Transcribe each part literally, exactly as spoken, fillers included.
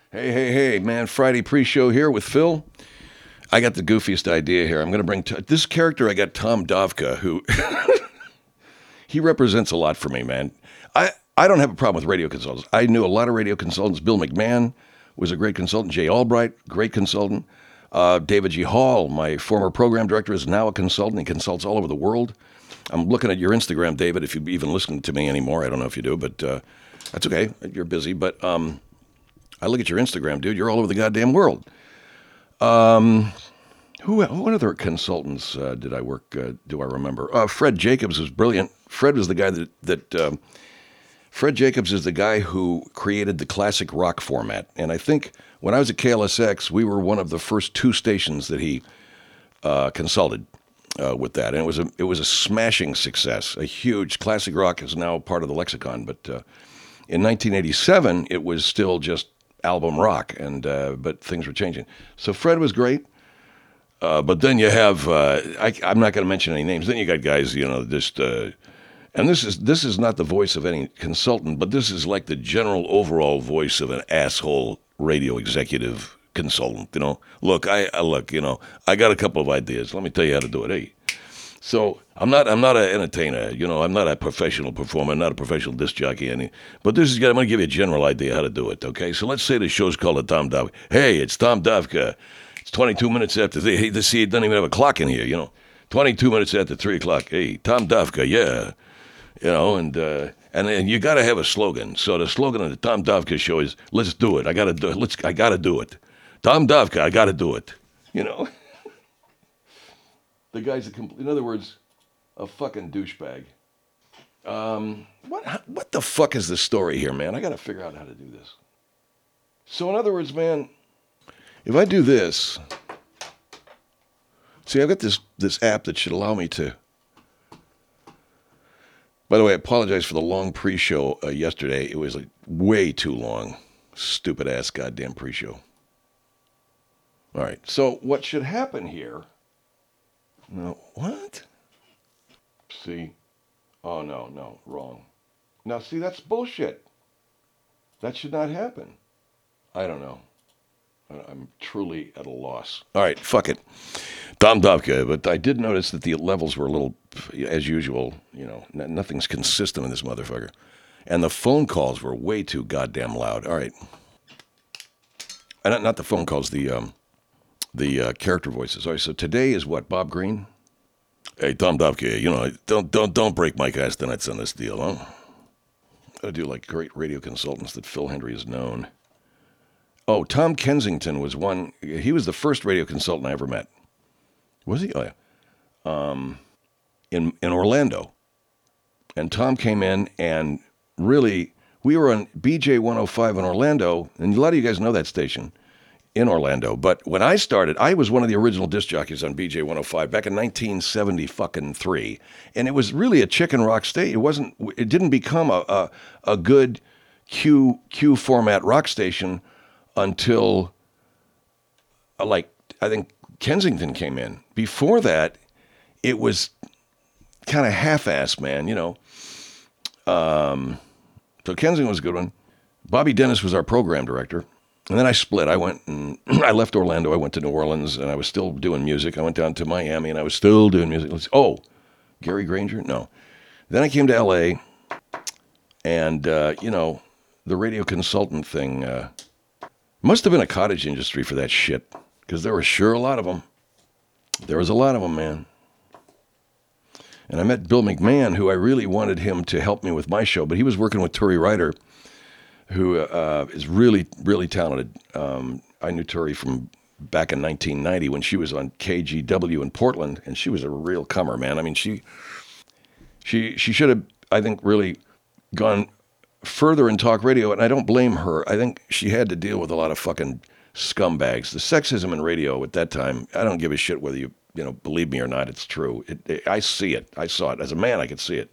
Hey, hey, hey, man, Friday pre-show here with Phil. I got the goofiest idea here. I'm going to bring t- this character. I got Tom Dovka, who he represents a lot for me, man. I, I don't have a problem with radio consultants. I knew a lot of radio consultants. Bill McMahon was a great consultant. Jay Albright, great consultant. Uh, David G. Hall, my former program director, is now a consultant. He consults all over the world. I'm looking at your Instagram, David, if you even listen to me anymore. I don't know if you do, but uh, that's okay. You're busy. But um, I look at your Instagram, dude. You're all over the goddamn world. Um, who, what other consultants uh, did I work, uh, do I remember? Uh, Fred Jacobs was brilliant. Fred was the guy that, that um, Fred Jacobs is the guy who created the classic rock format. And I think when I was at K L S X, we were one of the first two stations that he uh, consulted uh, with that. And it was a it was a smashing success. A huge classic rock is now part of the lexicon. But uh, in nineteen eighty-seven, it was still just album rock, and uh, but things were changing. So Fred was great. Uh, but then you have, uh, I, I'm not going to mention any names. Then you got guys, you know, just... Uh, And this is this is not the voice of any consultant, but this is like the general overall voice of an asshole radio executive consultant. You know, look, I, I look, you know, I got a couple of ideas. Let me tell you how to do it. Hey, so I'm not I'm not an entertainer. You know, I'm not a professional performer. I'm not a professional disc jockey. Any, but this is I'm going to give you a general idea how to do it. Okay, so let's say the show's called the Tom Dovka. Hey, it's Tom Dovka. It's twenty-two minutes after three. Hey, this see, it doesn't even have a clock in here. You know, twenty-two minutes after three o'clock. Hey, Tom Dovka. Yeah. You know, and uh, and and you got to have a slogan. So the slogan of the Tom Dovka show is "Let's do it." I got to do it. Let's. I got to do it. Tom Dovka. I got to do it. You know, the guy's a complete. In other words, a fucking douchebag. Um, what what the fuck is the story here, man? I got to figure out how to do this. So in other words, man, if I do this, see, I've got this this app that should allow me to. By the way, I apologize for the long pre-show uh, yesterday. It was like way too long. Stupid ass goddamn pre-show. All right. So what should happen here? No, what? See? Oh, no, no, wrong. Now, see, that's bullshit. That should not happen. I don't know. I'm truly at a loss. All right, fuck it. Tom Dovka, but I did notice that the levels were a little, as usual, you know, nothing's consistent in this motherfucker. And the phone calls were way too goddamn loud. All right. And not, not the phone calls, the um, the uh, character voices. All right, so today is what, Bob Green? Hey, Tom Dovka, you know, don't don't don't break my castanets on this deal, huh? Gotta do like great radio consultants that Phil Hendry has known. Oh, Tom Kensington was one. He was the first radio consultant I ever met. Was he? Oh, yeah. Um, in in Orlando. And Tom came in and really, we were on B J one oh five in Orlando, and a lot of you guys know that station in Orlando. But when I started, I was one of the original disc jockeys on B J one oh five back in nineteen seventy fucking three, and it was really a chicken rock station. It wasn't. It didn't become a a, a good Q Q format rock station until, uh, like, I think Kensington came in. Before that, it was kind of half-assed, man, you know. Um, so Kensington was a good one. Bobby Dennis was our program director. And then I split. I went and I left Orlando. I went to New Orleans, and I was still doing music. I went down to Miami, and I was still doing music. Oh, Gary Granger? No. Then I came to L A, and, uh, you know, the radio consultant thing... Uh, Must have been a cottage industry for that shit, because there were sure a lot of them. There was a lot of them, man. And I met Bill McMahon, who I really wanted him to help me with my show, but he was working with Turi Ryder, who uh, is really, really talented. Um, I knew Turi from back in nineteen ninety when she was on K G W in Portland, and she was a real comer, man. I mean, she, she, she should have, I think, really gone further in talk radio, and I don't blame her. I think she had to deal with a lot of fucking scumbags. The sexism in radio at that time, I don't give a shit whether you, you know, believe me or not, it's true. It, it, I see it. I saw it. As a man, I could see it.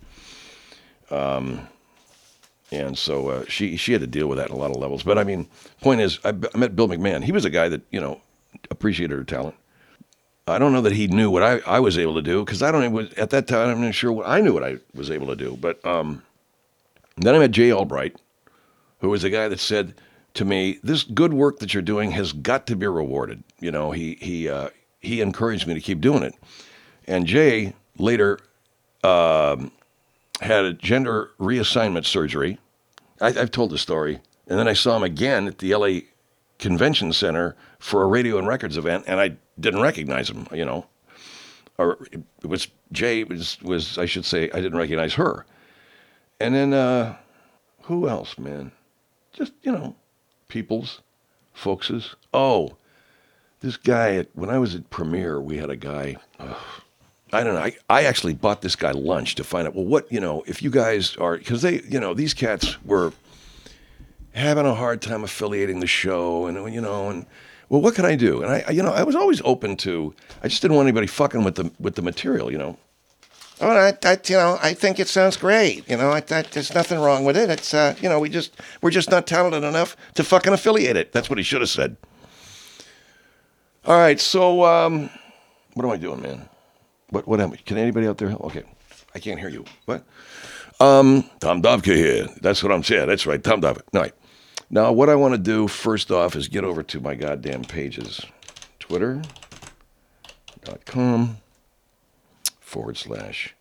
Um, and so uh, she she had to deal with that on a lot of levels. But I mean, point is, I, I met Bill McMahon. He was a guy that, you know, appreciated her talent. I don't know that he knew what I, I was able to do, because I don't even, at that time, I'm not sure what I knew what I was able to do. But um, then I met Jay Albright, who was the guy that said, to me, this good work that you're doing has got to be rewarded. You know, he he uh, he encouraged me to keep doing it. And Jay later um, had a gender reassignment surgery. I, I've told the story. And then I saw him again at the L A Convention Center for a radio and records event, and I didn't recognize him, you know. Or it was Jay was, was I should say, I didn't recognize her. And then, uh, who else, man? Just, you know, Peoples, Folkses. Oh, this guy, at, when I was at Premiere, we had a guy, uh, I don't know, I, I actually bought this guy lunch to find out, well, what, you know, if you guys are, because they, you know, these cats were having a hard time affiliating the show, and, you know, and, well, what can I do? And I, you know, I was always open to, I just didn't want anybody fucking with the, with the material, you know. Oh, I, I, you know, I think it sounds great. You know, I, I, there's nothing wrong with it. It's, uh, you know, we just, we're just not talented enough to fucking affiliate it. That's what he should have said. All right, so, um, what am I doing, man? What, what am I? Can anybody out there help? Okay, I can't hear you. What? Um, Tom Dovka here. That's what I'm saying. That's right, Tom Dovka. All right. Now, what I want to do first off is get over to my goddamn pages. Twitter dot com forward slash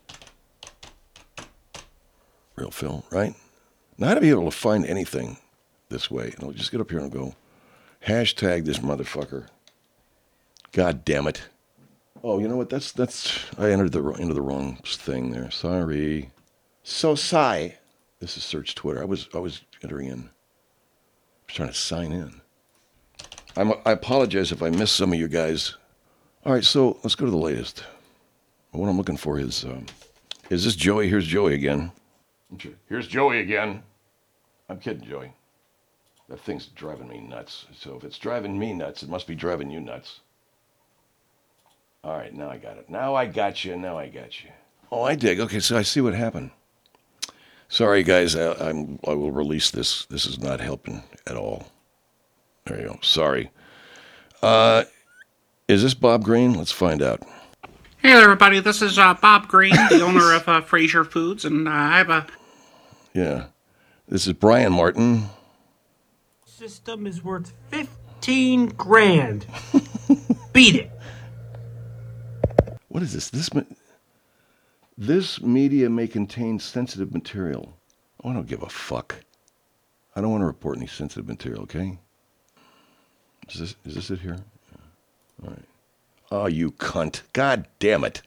Real Phil, right? Now, to be able to find anything this way, and I'll just get up here and go, hashtag this motherfucker. God damn it. Oh, you know what? That's, that's, I entered the, into the wrong thing there. Sorry. So, Cy. This is search Twitter. I was, I was entering in. I was trying to sign in. I'm, I apologize if I missed some of you guys. All right, so let's go to the latest. What I'm looking for is, um, is this Joey? Here's Joey again. Here's Joey again. I'm kidding, Joey. That thing's driving me nuts. So if it's driving me nuts, it must be driving you nuts. All right, now I got it. Now I got you. Now I got you. Oh, I dig. Okay, so I see what happened. Sorry, guys. I, I'm, I will release this. This is not helping at all. There you go. Sorry. Uh, is this Bob Green? Let's find out. Hey there, everybody. This is uh, Bob Green, the owner of uh, Fraser Foods, and uh, I have a... Yeah. This is Brian Martin. System is worth fifteen grand. Beat it. What is this? This this media may contain sensitive material. Oh, I don't give a fuck. I don't want to report any sensitive material, okay? Is this is this it here? Yeah. All right. Oh, you cunt. God damn it.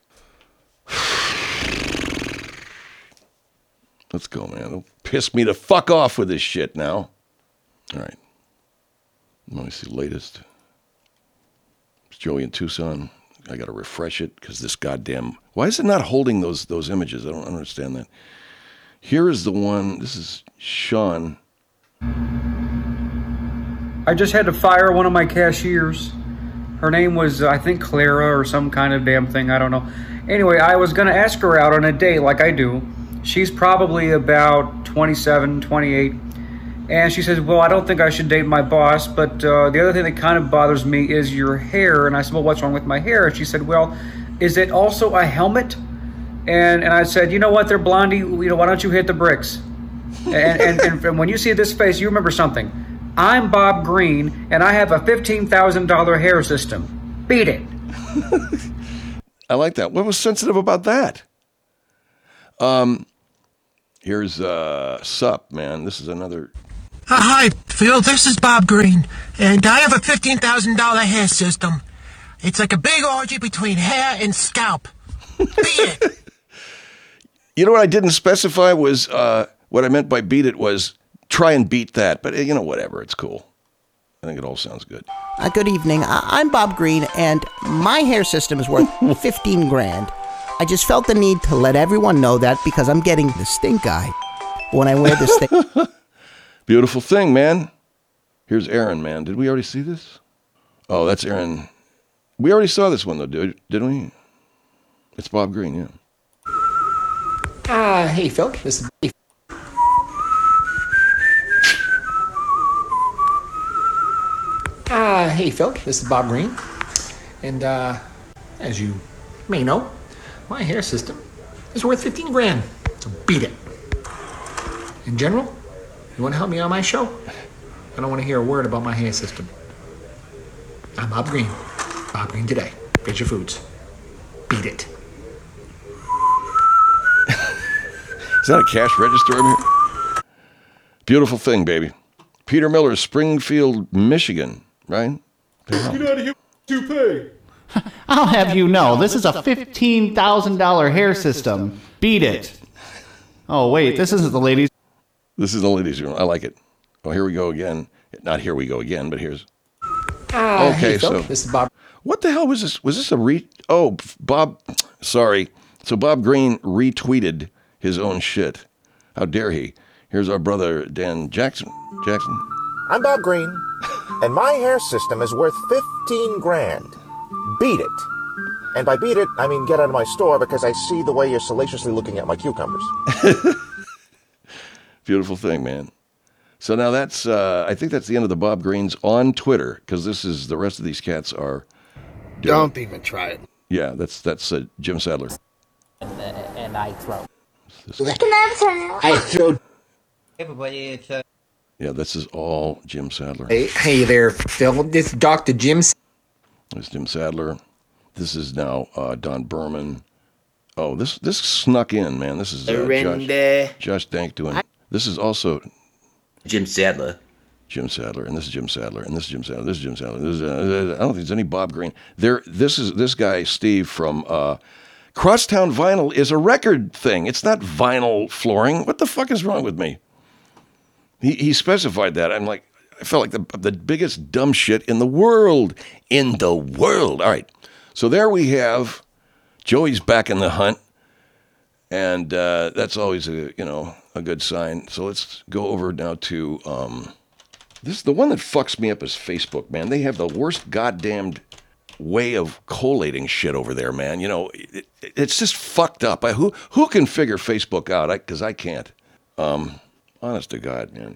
Let's go, man. Don't piss me the fuck off with this shit now. All right. Let me see latest. It's Joey in Tucson. I got to refresh it because this goddamn... Why is it not holding those those images? I don't understand that. Here is the one. This is Sean. I just had to fire one of my cashiers. Her name was, uh, I think, Clara or some kind of damn thing. I don't know. Anyway, I was going to ask her out on a date like I do. She's probably about twenty-seven, twenty-eight. And she says, well, I don't think I should date my boss, but uh, the other thing that kind of bothers me is your hair. And I said, well, what's wrong with my hair? And she said, well, is it also a helmet? And and I said, you know what, they're Blondie, you know, why don't you hit the bricks? and, and, and, and when you see this face, you remember something. I'm Bob Green, and I have a fifteen thousand dollars hair system. Beat it. I like that. What was sensitive about that? Um, here's uh, Sup, man. This is another... Uh, hi, Phil. This is Bob Green, and I have a fifteen thousand dollars hair system. It's like a big orgy between hair and scalp. Beat it. You know what I didn't specify was, uh, what I meant by beat it was try and beat that. But, you know, whatever. It's cool. I think it all sounds good. Uh, good evening. I- I'm Bob Green, and my hair system is worth fifteen grand. I just felt the need to let everyone know that because I'm getting the stink eye when I wear this thing. Beautiful thing, man. Here's Aaron, man. Did we already see this? Oh, that's Aaron. We already saw this one, though, dude, didn't we? It's Bob Green, yeah. Ah, uh, hey, Phil. This is... Ah, uh, hey, Phil. This is Bob Green. And, uh, as you may know, my hair system is worth fifteen grand. So beat it. In general, you want to help me on my show? I don't want to hear a word about my hair system. I'm Bob Green. Bob Green today. Fraser Foods. Beat it. Is that a cash register over here? Beautiful thing, baby. Peter Miller, Springfield, Michigan, right? Get out of here, toupee. I'll have you know, this is a fifteen thousand dollars hair system. Beat it. Oh, wait, this isn't the ladies. This is the ladies' room. I like it. Oh, here we go again. Not here we go again, but here's... Uh, okay, hey, Phil, so... this is Bob. What the hell was this? Was this a re... Oh, Bob... Sorry. So Bob Green retweeted his own shit. How dare he? Here's our brother, Dan Jackson. Jackson. I'm Bob Green, and my hair system is worth fifteen grand. Beat it. And by beat it, I mean get out of my store because I see the way you're salaciously looking at my cucumbers. Beautiful thing, man. So now that's, uh, I think that's the end of the Bob Greens on Twitter, because this is, the rest of these cats are... doing, Don't even try it. Yeah, that's that's uh, Jim Sadler. And, uh, and I throw. I throw... Everybody, it's uh... Yeah, this is all Jim Sadler. Hey, hey there, Phil. This is Doctor Jim. This is Jim Sadler. This is now uh, Don Berman. Oh, this this snuck in, man. This is uh, Josh, Josh Dank doing. This is also Jim Sadler. Jim Sadler, and this is Jim Sadler, and this is Jim Sadler. This is Jim Sadler. This is, uh, I don't think there's any Bob Green. There. This is this guy Steve from uh, Crosstown Vinyl is a record thing. It's not vinyl flooring. What the fuck is wrong with me? He he specified that. I'm like, I felt like the the biggest dumb shit in the world. In the world. All right. So there we have Joey's back in the hunt, and uh, that's always a you know a good sign. So let's go over now to um, this. The one that fucks me up is Facebook, man. They have the worst goddamned way of collating shit over there, man. You know, it, it's just fucked up. I, who who can figure Facebook out? Because I, I can't. Um, honest to God, man.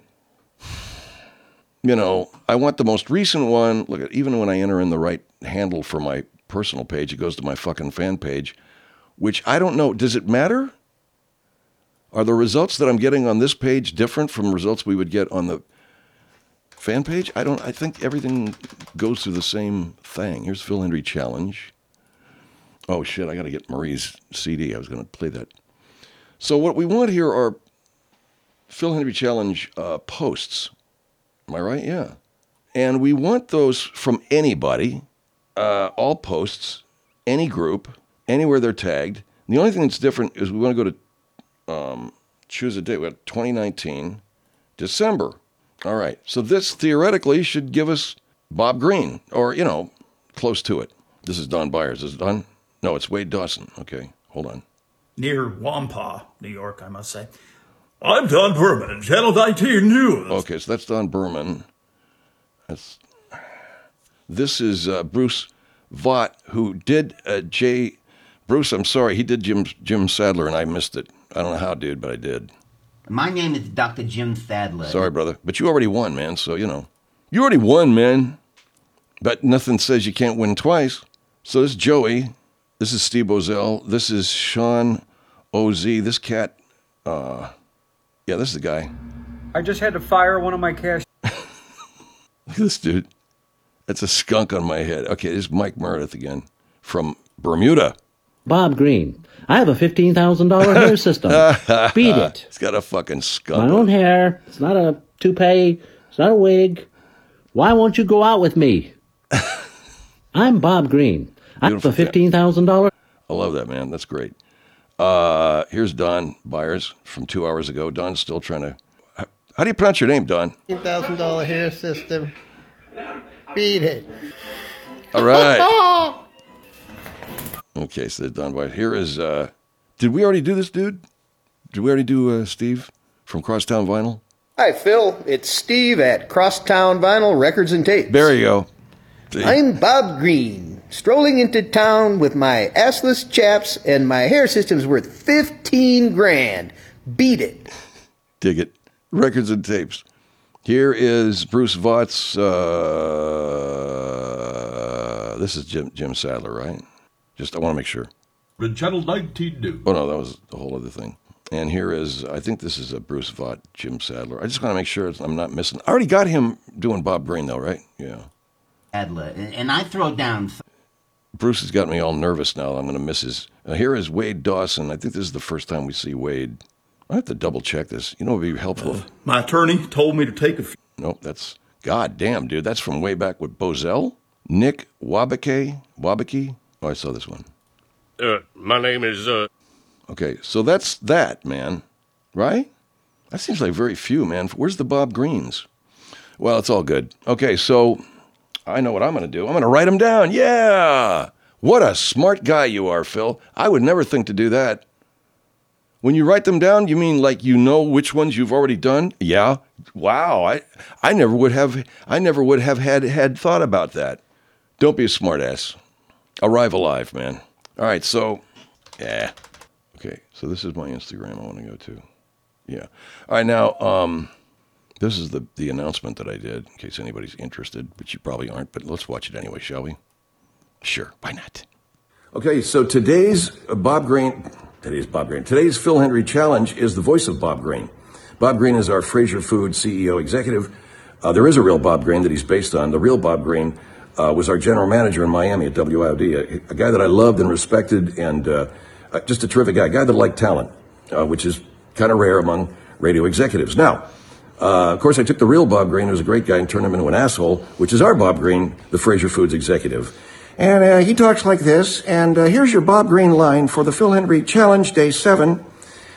You know, I want the most recent one. Look at, even when I enter in the right handle for my personal page, it goes to my fucking fan page, which I don't know. Does it matter? Are the results that I'm getting on this page different from results we would get on the fan page? I don't, I think everything goes through the same thing. Here's Phil Hendry Challenge. Oh shit, I got to get Marie's C D. I was going to play that. So what we want here are Phil Hendry Challenge uh, posts. Am I right? Yeah. And we want those from anybody, uh, all posts, any group, anywhere they're tagged. And the only thing that's different is we want to go to um, choose a date. We got twenty nineteen, December. All right. So this theoretically should give us Bob Green, or, you know, close to it. This is Don Byers. Is it Don? No, it's Wade Dawson. Okay. Hold on. Near Wampah, New York, I must say. I'm Don Berman, Channel nineteen News. Okay, so that's Don Berman. That's this is uh, Bruce Vaught, who did uh, Jay. Bruce, I'm sorry, he did Jim Jim Sadler, and I missed it. I don't know how, dude, but I did. My name is Doctor Jim Sadler. Sorry, brother, but you already won, man. So you know, you already won, man. But nothing says you can't win twice. So this is Joey. This is Steve Bozell. This is Sean O Z. This cat. Uh, Yeah, this is the guy. I just had to fire one of my cash. Look at this dude. That's a skunk on my head. Okay, this is Mike Meredith again from Bermuda. Bob Green. I have a fifteen thousand dollars hair system. Beat it. It's got a fucking skunk. My own hair. It's not a toupee. It's not a wig. Why won't you go out with me? I'm Bob Green. I have a fifteen thousand dollars. I love that, man. That's great. Uh, here's Don Byers from two hours ago. Don's still trying to... How do you pronounce your name, Don? fifteen thousand dollars hair system. Beat it. All right. Okay, so Don Byers. Here is... Uh, did we already do this, dude? Did we already do uh, Steve from Crosstown Vinyl? Hi, Phil. It's Steve at Crosstown Vinyl Records and Tapes. There you go. See? I'm Bob Green, strolling into town with my assless chaps, and my hair system's worth fifteen grand. Beat it. Dig it. Records and Tapes. Here is Bruce Vaught's... Uh, this is Jim, Jim Sadler, right? Just, I want to make sure. Channel nineteen News. Oh, no, that was a whole other thing. And here is, I think this is a Bruce Vaught, Jim Sadler. I just want to make sure I'm not missing. I already got him doing Bob Green, though, right? Yeah. Sadler, and and I throw down. Th- Bruce has got me all nervous now. I'm going to miss his. Uh, here is Wade Dawson. I think this is the first time we see Wade. I have to double check this. You know what would be helpful? Uh, my attorney told me to take a few. Nope, that's, god damn, dude. That's from way back with Bozell. Nick Wabake. Wabake? Oh, I saw this one. Uh, my name is, uh... Okay, so that's that, man. Right? That seems like very few, man. Where's the Bob Greens? Well, it's all good. Okay, so I know what I'm going to do. I'm going to write them down. Yeah! What a smart guy you are, Phil. I would never think to do that. When you write them down, you mean like you know which ones you've already done? Yeah. Wow. I I never would have I never would have had had thought about that. Don't be a smartass. Arrive alive, man. All right, so yeah. Okay, so this is my Instagram I want to go to. Yeah. All right, now um this is the the announcement that I did in case anybody's interested, but you probably aren't, but let's watch it anyway, shall we? Sure, why not? Okay, so today's uh, Bob Green Today's Bob Green. Today's Phil Hendry Challenge is the voice of Bob Green. Bob Green is our Fraser Foods C E O executive. Uh, there is a real Bob Green that he's based on. The real Bob Green uh, was our general manager in Miami at W I O D, a, a guy that I loved and respected, and uh, uh, just a terrific guy, a guy that liked talent, uh, which is kind of rare among radio executives. Now, uh, of course, I took the real Bob Green, who was a great guy, and turned him into an asshole, which is our Bob Green, the Fraser Foods executive. And uh, he talks like this, and uh, here's your Bob Green line for the Phil Hendry Challenge, Day seven.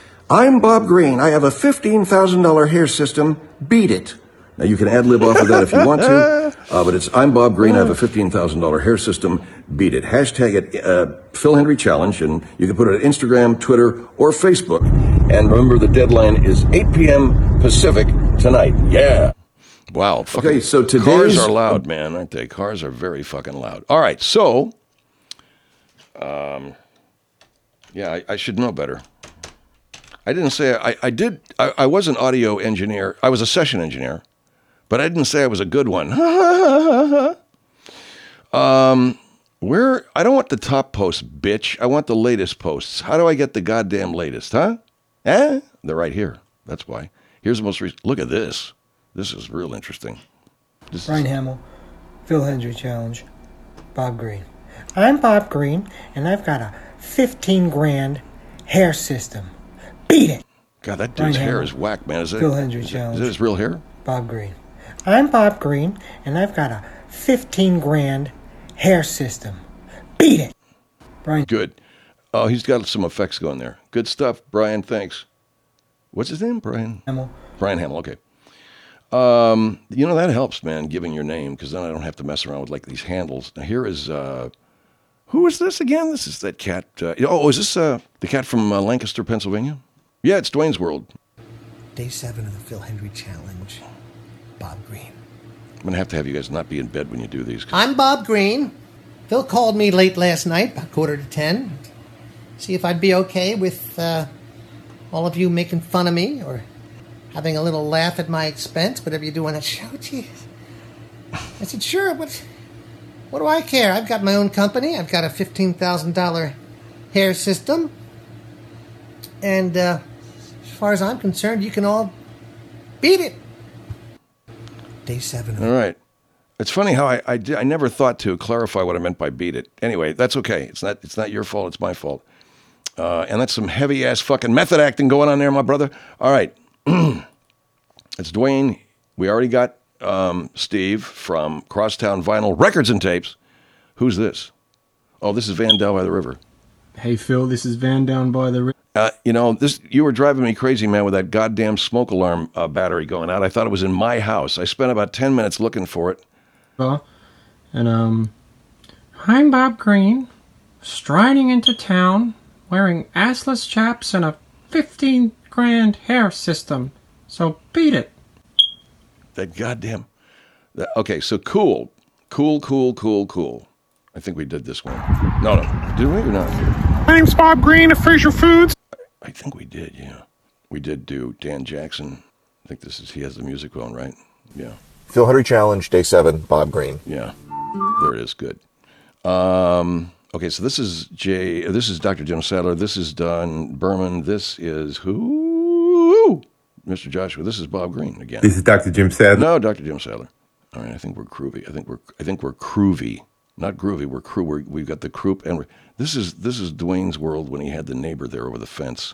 I'm Bob Green. I have a fifteen thousand dollars hair system. Beat it. Now, you can ad-lib off of that if you want to, uh, but it's I'm Bob Green. I have a fifteen thousand dollars hair system. Beat it. Hashtag it uh, Phil Hendry Challenge, and you can put it on Instagram, Twitter, or Facebook. And remember, the deadline is eight p.m. Pacific tonight. Yeah. Wow. Okay, so today's... Cars are loud, man, aren't they? Cars are very fucking loud. All right, so... Um, yeah, I, I should know better. I didn't say... I, I did... I, I was an audio engineer. I was a session engineer. But I didn't say I was a good one. um, where... I don't want the top posts, bitch. I want the latest posts. How do I get the goddamn latest, huh? Eh? They're right here. That's why. Here's the most recent... Look at this. This is real interesting. This Brian is... Hamill, Phil Hendry Challenge, Bob Green. I'm Bob Green, and I've got a fifteen grand hair system. Beat it! God, that Brian dude's hair Hamill, is whack, man. Is it? Phil Hendry is it, Challenge. Is it his real hair? Bob Green. I'm Bob Green, and I've got a fifteen grand hair system. Beat it! Brian. Good. Oh, he's got some effects going there. Good stuff, Brian. Thanks. What's his name? Brian? Hamill. Brian Hamill. Okay. Um, you know, that helps, man, giving your name, because then I don't have to mess around with, like, these handles. Now, here is, uh, who is this again? This is that cat. Uh, oh, is this uh, the cat from uh, Lancaster, Pennsylvania? Yeah, it's Dwayne's World. Day seven of the Phil Hendry Challenge. Bob Green. I'm going to have to have you guys not be in bed when you do these. I'm Bob Green. Phil called me late last night, about quarter to ten, see if I'd be okay with uh, all of you making fun of me or having a little laugh at my expense, whatever you do on that show. Jeez. I said, sure, what, what do I care? I've got my own company. I've got a fifteen thousand dollars hair system. And uh, as far as I'm concerned, you can all beat it. Day seven. All right. It's funny how I I, did, I never thought to clarify what I meant by beat it. Anyway, that's okay. It's not it's not your fault. It's my fault. Uh, and that's some heavy-ass fucking method acting going on there, my brother. All right. It's Dwayne. We already got um, Steve from Crosstown Vinyl Records and Tapes. Who's this? Oh, this is Van down by the river. Hey, Phil, this is Van down by the river. Uh, you know, this you were driving me crazy, man, with that goddamn smoke alarm uh, battery going out. I thought it was in my house. I spent about ten minutes looking for it. And, um, I'm Bob Green, striding into town, wearing assless chaps and a fifteen grand hair system. So beat it. That goddamn... That, okay, so cool. Cool, cool, cool, cool. I think we did this one. No, no. Did we or not? My name's Bob Green of Fraser Foods. I think we did, yeah. We did do Dan Jackson. I think this is... He has the music on, right? Yeah. Phil Hendry Challenge, Day seven, Bob Green. Yeah. There it is. Good. Um, Okay, so this is Jay. This is Doctor Jim Sadler. This is Don Berman. This is who? Mister Joshua. This is Bob Green again. This is Doctor Jim Sadler. No, Doctor Jim Sadler. All right, I think we're groovy. I think we're I think we're groovy, not groovy. We're crew. We're, we've got the croup, and we're, this is this is Dwayne's world when he had the neighbor there over the fence.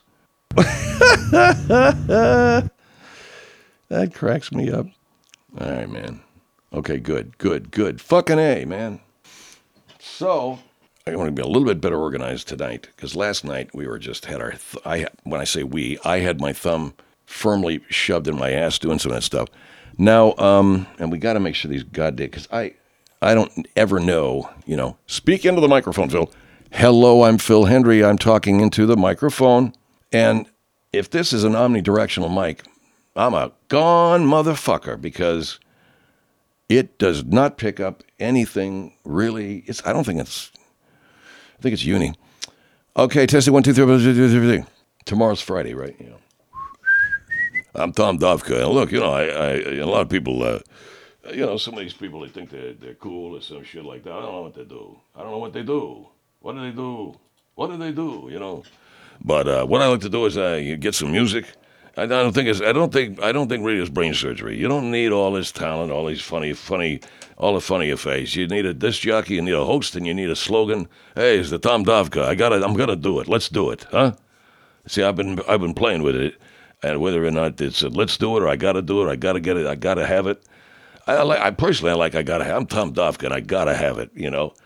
That cracks me up. All right, man. Okay, good, good, good. Fucking A, man. So I want to be a little bit better organized tonight because last night we were just had our. Th- I when I say we, I had my thumb firmly shoved in my ass doing some of that stuff. Now, um, and we got to make sure these goddamn, because I, I don't ever know, you know, speak into the microphone, Phil. Hello, I'm Phil Hendry. I'm talking into the microphone. And if this is an omnidirectional mic, I'm a gone motherfucker because it does not pick up anything really. It's, I don't think it's, I think it's uni. Okay, testing one, two, three. Tomorrow's Friday, right? You know. I'm Tom Dovka. And look, you know, I, I, a lot of people, uh, you know, some of these people, they think they're, they're cool or some shit like that. I don't know what they do. I don't know what they do. What do they do? What do they do? You know. But uh, what I like to do is uh, you get some music. I, I don't think it's. I don't think. I don't think radio is brain surgery. You don't need all this talent, all these funny, funny, all the funny effects. You need a disc jockey, you need a host, and you need a slogan. Hey, it's the Tom Dovka. I got it. I'm gonna do it. Let's do it, huh? See, I've been I've been playing with it. And whether or not it's a let's do it or I got to do it, I got to get it, I got to have it. I, I, like, I personally, I like, I got to have I'm Tom Dovka, and I got to have it, you know.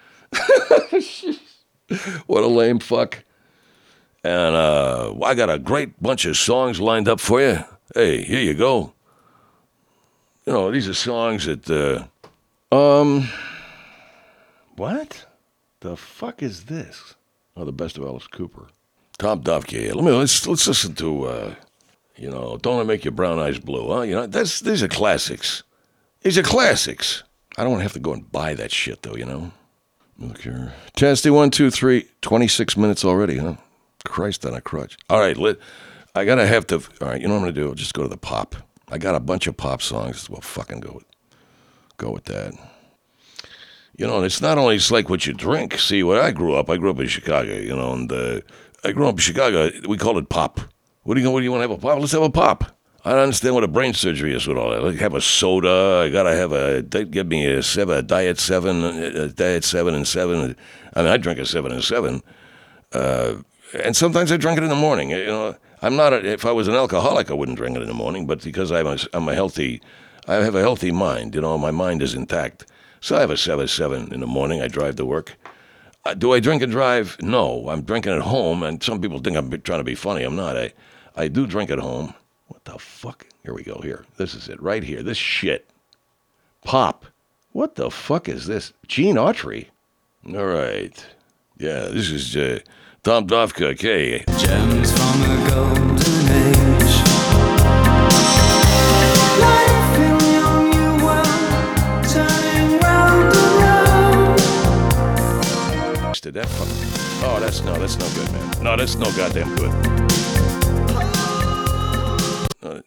What a lame fuck. And uh, I got a great bunch of songs lined up for you. Hey, here you go. You know, these are songs that, uh, um, what the fuck is this? Oh, the best of Alice Cooper. Tom Dovka. Let me, let's, let's listen to, uh, you know, Don't It Make Your Brown Eyes Blue, huh? You know, that's these are classics. These are classics. I don't want to have to go and buy that shit, though, you know? Look here. Testing one, two, three. twenty-six minutes already, huh? Christ on a crutch. All right, let, I got to have to, all right, you know what I'm going to do? I'll just go to the pop. I got a bunch of pop songs. Well, fucking go with, go with that. You know, it's not only it's like what you drink. See, where I grew up, I grew up in Chicago, you know, and uh, I grew up in Chicago. We called it pop. What do you what do you want to have a pop? Let's have a pop. I don't understand what a brain surgery is with all that. Like have a soda. I gotta have a. They give me a seven, a diet seven, a diet seven and seven. I mean, I drink a seven and seven, uh, and sometimes I drink it in the morning. You know, I'm not. A, if I was an alcoholic, I wouldn't drink it in the morning. But because I'm a, I'm a healthy, I have a healthy mind. You know, my mind is intact. So I have a seven seven in the morning. I drive to work. Uh, do I drink and drive? No, I'm drinking at home. And some people think I'm trying to be funny. I'm not. I. I do drink at home. What the fuck? Here we go. Here. This is it. Right here. This shit. Pop. What the fuck is this? Gene Autry. All right. Yeah, this is uh, Tom Dovka. Okay. Gems from a golden age. Life in your new world. Turning round and round. Did that fuck? Oh, that's no, that's no good, man. No, that's no goddamn good. Uh,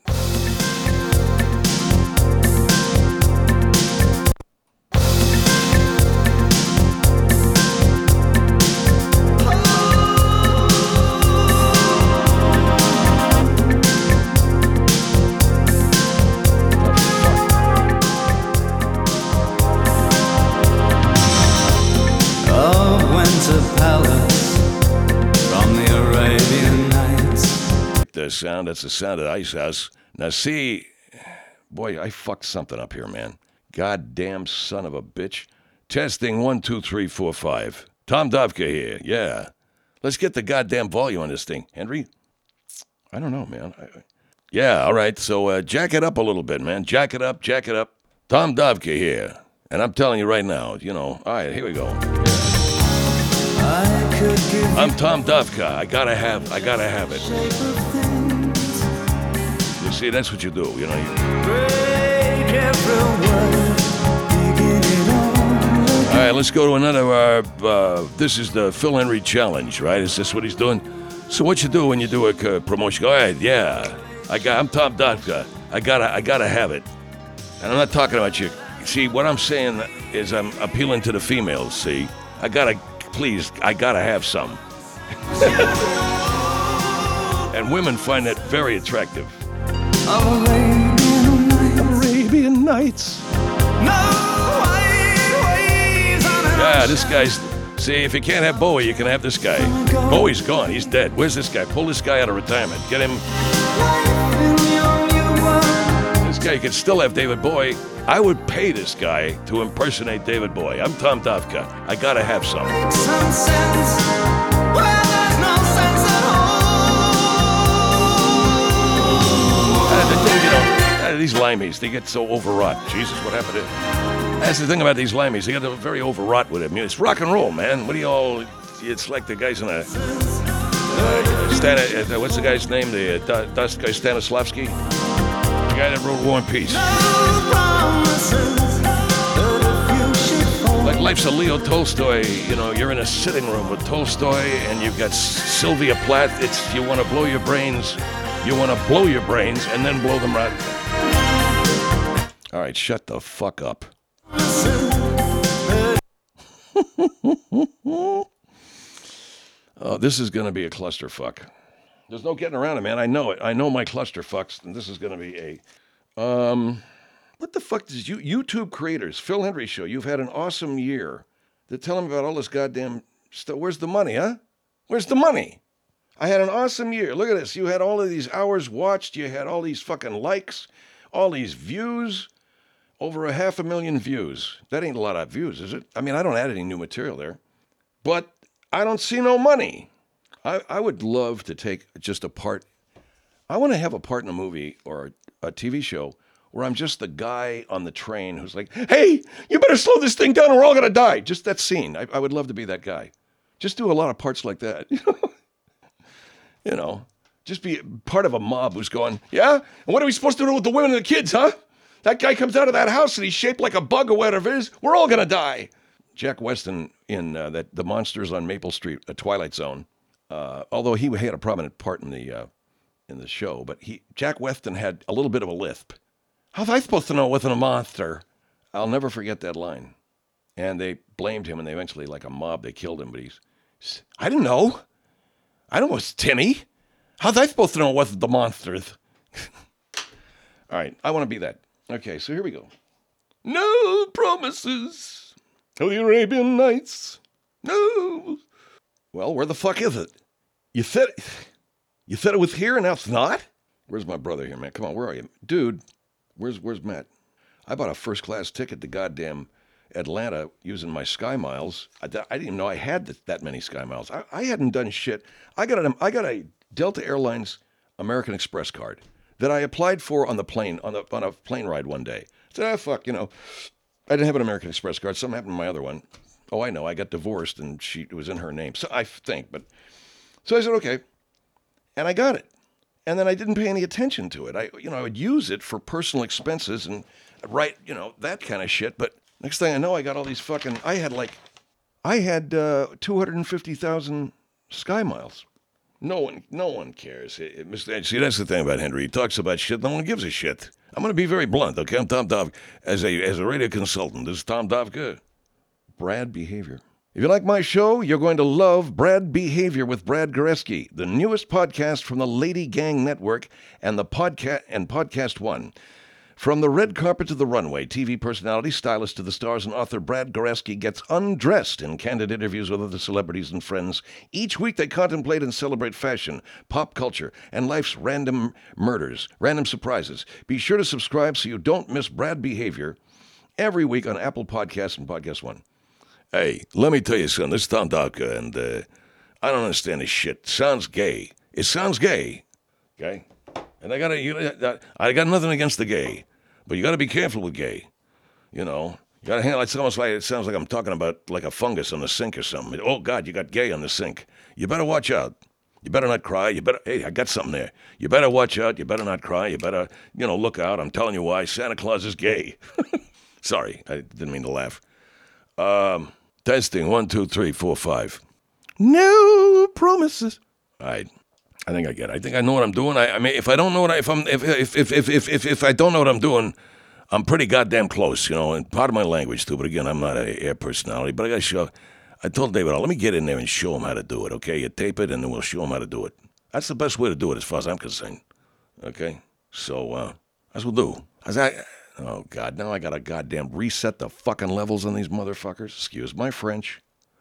The sound, that's the sound of Ice House. Now see, boy, I fucked something up here, man. Goddamn son of a bitch. Testing one, two, three, four, five. Tom Dovka here, yeah. Let's get the goddamn volume on this thing. Henry? I don't know, man. I, yeah, all right, so uh, jack it up a little bit, man. Jack it up, jack it up. Tom Dovka here. And I'm telling you right now, you know, all right, here we go. I'm Tom Dovka. I gotta have, I gotta have it. You see, that's what you do, you know. You... All right, let's go to another. Uh, uh, this is the Phil Henry Challenge, right? Is this what he's doing? So what you do when you do a uh, promotion? All right, yeah, I got. I'm Tom Dovka. I gotta, I gotta have it. And I'm not talking about you. See, what I'm saying is I'm appealing to the females. See, I gotta please, I gotta have some. And women find that very attractive. Arabian Nights. Yeah, this guy's... See, if you can't have Bowie, you can have this guy. Bowie's gone. He's dead. Where's this guy? Pull this guy out of retirement. Get him... This guy could still have David Bowie. I would pay this guy to impersonate David Bowie. I'm Tom Dovka. I gotta have some. Uh, the thing, you know, uh, these limeys, they get so overwrought. Jesus, what happened to... That's the thing about these limeys. They get very overwrought with it. I mean, it's rock and roll, man. What do you all... It's like the guys in a... Uh, Stan, uh, what's the guy's name? The uh, Dust guy, Stanislavski? The guy that wrote War and Peace. Like Life's a Leo Tolstoy. You know, you're in a sitting room with Tolstoy and you've got Sylvia Plath. It's you want to blow your brains. You want to blow your brains and then blow them right. All right, shut the fuck up. Oh, this is going to be a clusterfuck. There's no getting around it, man. I know it. I know my clusterfucks, and this is going to be a... Um, what the fuck does you YouTube creators, Phil Hendry Show, you've had an awesome year. They're telling me about all this goddamn stuff. Where's the money, huh? Where's the money? I had an awesome year. Look at this. You had all of these hours watched. You had all these fucking likes, all these views. Over a half a million views. That ain't a lot of views, is it? I mean, I don't add any new material there. But I don't see no money. I, I would love to take just a part. I want to have a part in a movie or a, a T V show where I'm just the guy on the train who's like, hey, you better slow this thing down or we're all going to die. Just that scene. I, I would love to be that guy. Just do a lot of parts like that. You know, just be part of a mob who's going, yeah? And what are we supposed to do with the women and the kids, huh? That guy comes out of that house and he's shaped like a bug or whatever it is. We're all going to die. Jack Weston in uh, that The Monsters on Maple Street, A Twilight Zone, uh, although he had a prominent part in the uh, in the show, but he Jack Weston had a little bit of a lisp. How's I supposed to know what's a monster? I'll never forget that line. And they blamed him, and they eventually, like a mob, they killed him. But he's, I didn't know. I don't know what's Timmy. How's I supposed to know what's the monsters? All right, I want to be that. Okay, so here we go. No promises of the Arabian Nights. No. Well, where the fuck is it? You said it, you said it was here and now it's not? Where's my brother here, man? Come on, where are you? Dude, where's where's Matt? I bought a first-class ticket to goddamn Atlanta using my Sky Miles. I, I didn't even know I had that, that many Sky Miles. I, I hadn't done shit. I got a, I got a Delta Airlines American Express card that I applied for on the plane, on, the, on a plane ride one day. I said, ah, fuck, you know, I didn't have an American Express card. Something happened to my other one. Oh, I know, I got divorced and she it was in her name. So I think, but, so I said, okay. And I got it. And then I didn't pay any attention to it. I, you know, I would use it for personal expenses and write, you know, that kind of shit. But next thing I know, I got all these fucking, I had like, I had uh, two hundred fifty thousand Sky Miles. No one, no one cares. It, it, see, that's the thing about Henry. He talks about shit. No one gives a shit. I'm going to be very blunt, okay? I'm Tom Dovka. As a as a radio consultant, this is Tom Dovka. Brad Behavior. If you like my show, you're going to love Brad Behavior with Brad Goreski, the newest podcast from the Lady Gang Network and the podcast and Podcast One. From the red carpet to the runway, T V personality, stylist to the stars, and author Brad Goreski gets undressed in candid interviews with other celebrities and friends. Each week they contemplate and celebrate fashion, pop culture, and life's random murders, random surprises. Be sure to subscribe so you don't miss Brad Behavior every week on Apple Podcasts and Podcast One. Hey, let me tell you something. This is Tom Dovka, and uh, I don't understand this shit. Sounds gay. It sounds gay, okay? And I gotta, you, I got nothing against the gay. But you got to be careful with gay, you know. You got to handle it. It's almost like it sounds like I'm talking about like a fungus on the sink or something. Oh, God, you got gay on the sink. You better watch out. You better not cry. You better, hey, I got something there. You better watch out. You better not cry. You better, you know, look out. I'm telling you why. Santa Claus is gay. Sorry, I didn't mean to laugh. Um, testing, one, two, three, four, five. No promises. All right. I think I get it. I think I know what I'm doing. I, I mean, if I don't know what I, if I'm, if if, if if if if if I don't know what I'm doing, I'm pretty goddamn close, you know. And part of my language too. But again, I'm not an air personality. But I got to show. I told David, oh, let me get in there and show him how to do it, okay? You tape it, and then we'll show him how to do it. That's the best way to do it as far as I'm concerned, okay? So, uh, that's what we'll do. As I, oh, God, now I got to goddamn reset the fucking levels on these motherfuckers. Excuse my French.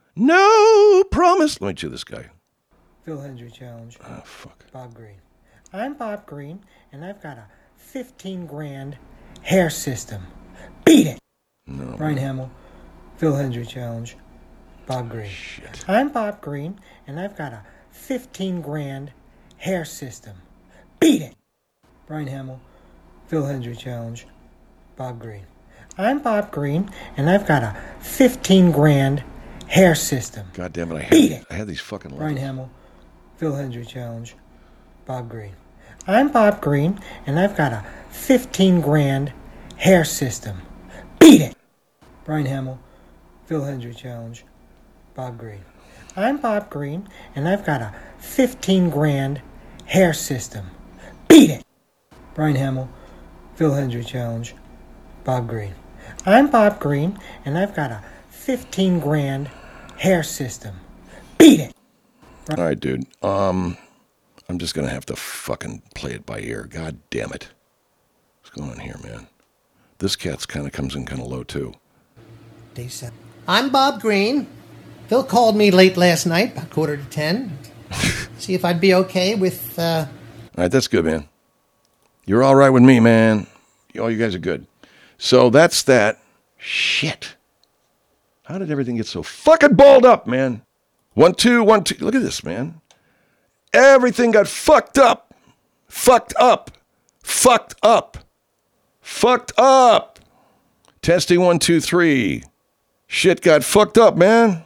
No promise. Let me chew this guy. Phil Hendry Challenge. Oh, fuck. Bob Green. I'm Bob Green, and I've got a fifteen grand hair system. Beat it! No. Ryan Hamill. Phil Hendry Challenge. Bob Green. Shit. I'm Bob Green, and I've got a fifteen grand hair system. Beat it! Ryan Hamill. Phil Hendry Challenge. Bob Green. I'm Bob Green, and I've got a fifteen grand hair system. God damn it, I had, Beat it! I had these fucking levels. Ryan Hamill. Phil Hendry Challenge. Bob Green. I'm Bob Green, and I've got a fifteen grand hair system. Beat it! Ryan Hamill. Phil Hendry Challenge. Bob Green. I'm Bob Green, and I've got a fifteen grand hair system. Beat it! Ryan Hamill. Phil Hendry Challenge. Bob Green. I'm Bob Green, and I've got a fifteen grand hair system. Beat it! All right, dude. Um, I'm just going to have to fucking play it by ear. God damn it. What's going on here, man? This cat's kind of comes in kind of low, too. Day seven. I'm Bob Green. Phil called me late last night, about quarter to ten. See if I'd be okay with, uh... All right, that's good, man. You're all right with me, man. Oh, you guys are good. So that's that. Shit. How did everything get so fucking balled up, man? One, two, one, two. Look at this, man. Everything got fucked up. Fucked up. Fucked up. Fucked up. Testing one, two, three. Shit got fucked up, man.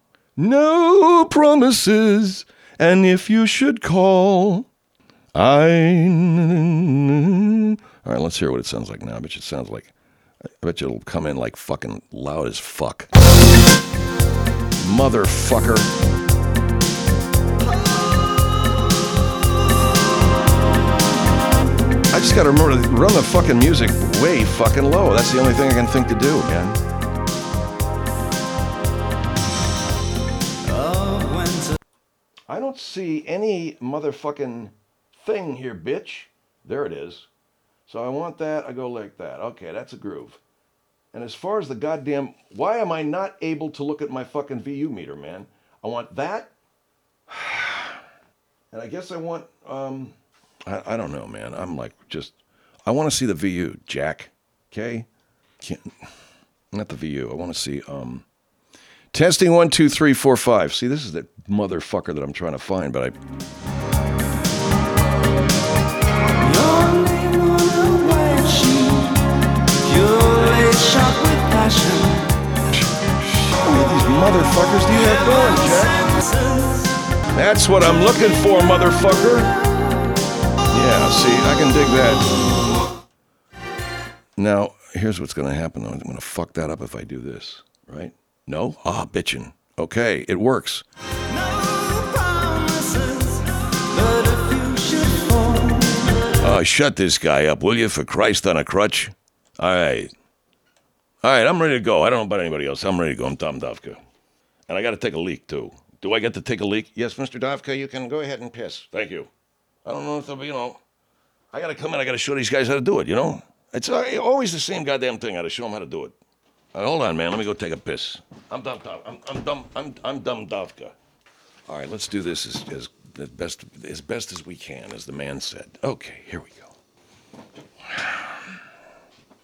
No promises. And if you should call, I... All right, let's hear what it sounds like now. I bet you it sounds like... I bet you it'll come in like fucking loud as fuck. Motherfucker. I just gotta remember to run the fucking music way fucking low. That's the only thing I can think to do, man. I don't see any motherfucking thing here, bitch. There it is. So I want that, I go like that. Okay, that's a groove. And as far as the goddamn, why am I not able to look at my fucking V U meter, man? I want that. And I guess I want, um, I, I don't know, man. I'm like, just, I want to see the V U, Jack. Okay? Can't, not the V U. I want to see, um, testing one, two, three, four, five. See, this is the motherfucker that I'm trying to find, but I... These motherfuckers do you have going, Jack? That's what I'm looking for, motherfucker. Yeah, see, I can dig that. Now, here's what's going to happen, though. I'm going to fuck that up if I do this, right? No? Ah, bitchin'. Okay, it works. Oh, shut this guy up, will you, for Christ on a crutch? All right. All right, I'm ready to go. I don't know about anybody else. I'm ready to go. I'm Tom Dovka. And I got to take a leak, too. Do I get to take a leak? Yes, Mister Dovka, you can go ahead and piss. Thank you. I don't know if they'll be, you know, I got to come in. I got to show these guys how to do it, you know? It's always the same goddamn thing. I got to show them how to do it. All right, hold on, man. Let me go take a piss. I'm dumb, I'm, I'm dumb, I'm, I'm dumb Dovka. All right, let's do this as, as, as, best, as best as we can, as the man said. Okay, here we go.